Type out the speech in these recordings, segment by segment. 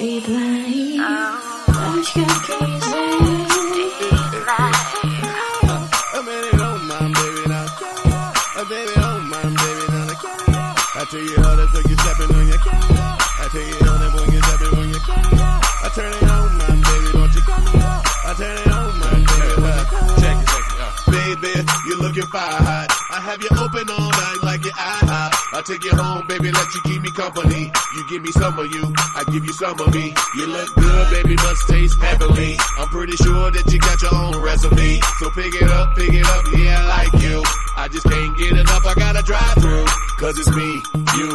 be blind. Acho que eu quiser. Baby, don't mind, baby, now. Baby, don't mind, baby, now. I tell you how that's when you're stepping on your cat. I tell you how that when you're stepping on your cat. I turn it on, my baby, don't you cut me off. I turn it on, my baby, check it. Baby, you're looking fire hot. I have you open all night like your IHOP. I take you home, baby, let you keep me company. You give me some of you, I give you some of me. You look good, baby, must taste heavenly. I'm pretty sure that you got your own recipe. So pick it up, yeah, I like you. I just can't get enough, I gotta drive through. Cause it's me, you,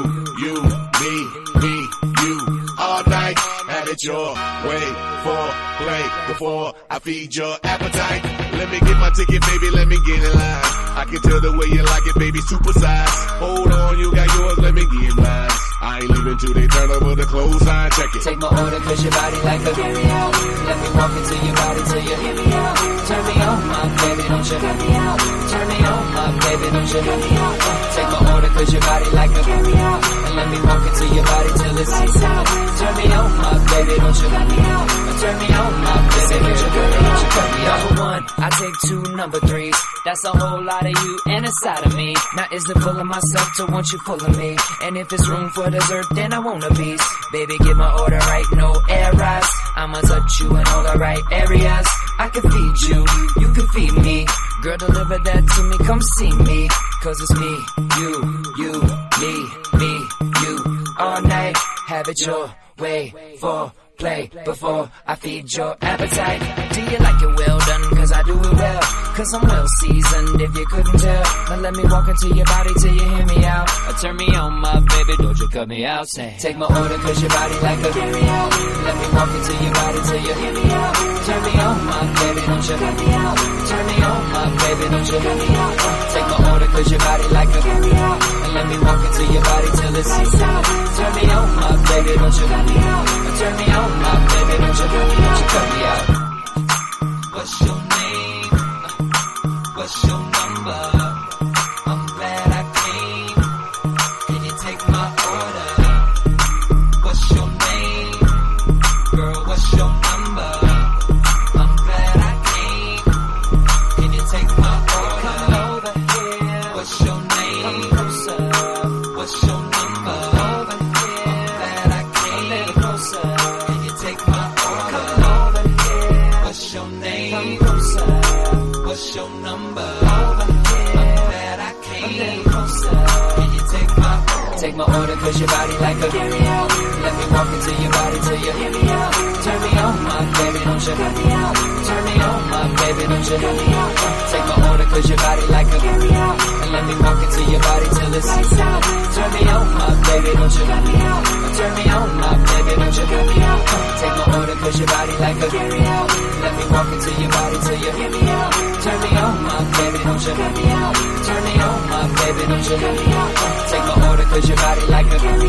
me, you. All night, have it your way for play before I feed your appetite. Let me get my ticket, baby, let me get in line. I can tell the way you like it, baby, super size. Hold on, you got yours, let me get mine. I ain't leaving till they turn over the clothesline, check it. Take my order cause your body like a carry-out. Let me walk into your body till you hear me out. Turn me on, my baby, don't you cut me out. Turn me on, my baby, don't you cut me out. Take my order cause your body like a carry-out. And let me walk into your body till it's lights out. Turn me on, my baby, don't you cut me out. Turn me on, my baby, don't you cut me out. Number one, I take two number threes. That's a whole lot of you and a side of me. Now is it full of myself to want you full of me? And if it's room for dessert, then I want a piece. Baby, get my order right, no errors. I'ma touch you in all the right areas. I can feed you, you can feed me. Girl, deliver that to me, come see me. Cause it's me, you, me, you. All night, have it your way for play before I feed your appetite. Do you like it well done? Cause I do it well. Cause I'm well seasoned if you couldn't tell. Now let me walk into your body till you hear me out. Or turn me on, my baby, don't you cut me out. Say, take my order cause your body like a carry-out. Let me walk into your body till you hear me out. Turn me on, my baby, don't you cut me out. Turn me on, my baby, don't you cut me out. Take my order cause your body like a carry-out. And let me walk into your body till it's lights out. Turn me on, my baby, don't you cut me out. Turn me on, my baby, don't you cut me out. What's your name? What's your number? I'm glad I came. Can you take my order? What's your name? Girl, what's your number? I'm glad I came. Can you take my order? Come over here. What's your name? Come closer. What's your number? Over here. I'm glad I came. A little closer. Can you take my order? Come over here. What's your name? Come closer. What's your number? Over here. I'm glad I came. A little closer. Can you take my order? Take my order cause your body like a carry-out. Let me walk into your body till you hear me out. Turn me on, my baby, don't you cut me out. Turn me on, my baby, don't you cut me out. Take my order cause your body like a carry-out. And let me walk into your body till it's lights out. Turn me on, my baby, don't you cut me out. Turn me on, my baby, don't you cut me out. Take my order cause your body like a carry-out. Let me walk into your body till you hear me out. Turn me on, my baby, don't you cut me out. Turn me on, my baby, don't you cut me out. Take my order cause your body like a carry-out.